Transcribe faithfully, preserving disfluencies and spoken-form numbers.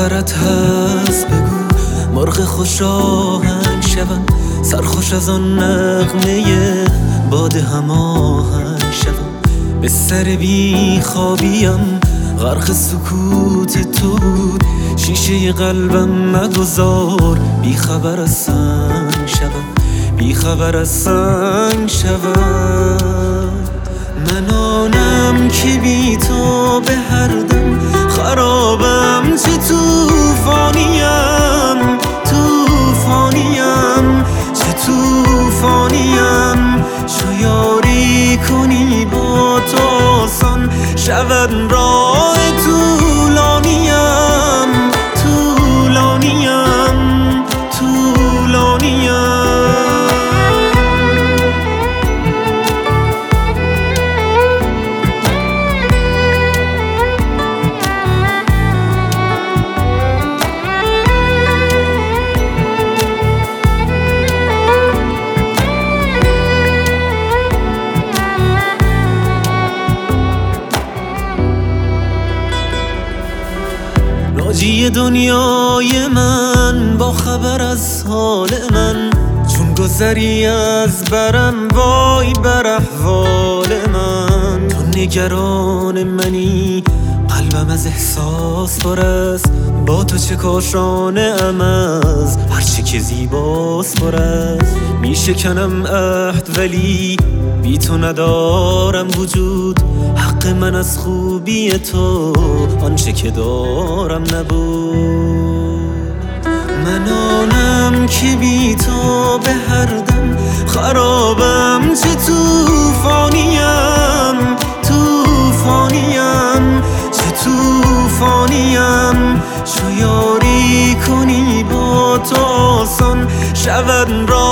خطرت هست بگو، مرغ خوش آهنگ شوم، سرخوش از آن نغمه باد هماهنگ شوم. به سر بی خوابیم غرق سکوت تو بود، شیشه قلبم مگذار بی خبر از سنگ شوم، بی خبر از سنگ شوم. من آنم که بی تو به هر دم خرابم، چه توفانیم توفانیم چه توفانیم. چو یاری کنی با تو آسان شود راه طولانیم طولانیم طولانیم. ناجی دنیای من با خبر از حال من، چون گذری از برم وای بر احوال من. تو نگران منی قلبم از احساس پر است، با تو چه کاشانه ام از هرچی که زیباست پر است. می شکنم عهد ولی بی تو ندارم وجود، حق من از خوبی تو آنچه که دارم نبود. من آنم که بی تو به هر دم خرابم، چه توفانیم توفانیم چه توفانیم. چو یاری کنی با تو آسان شود راه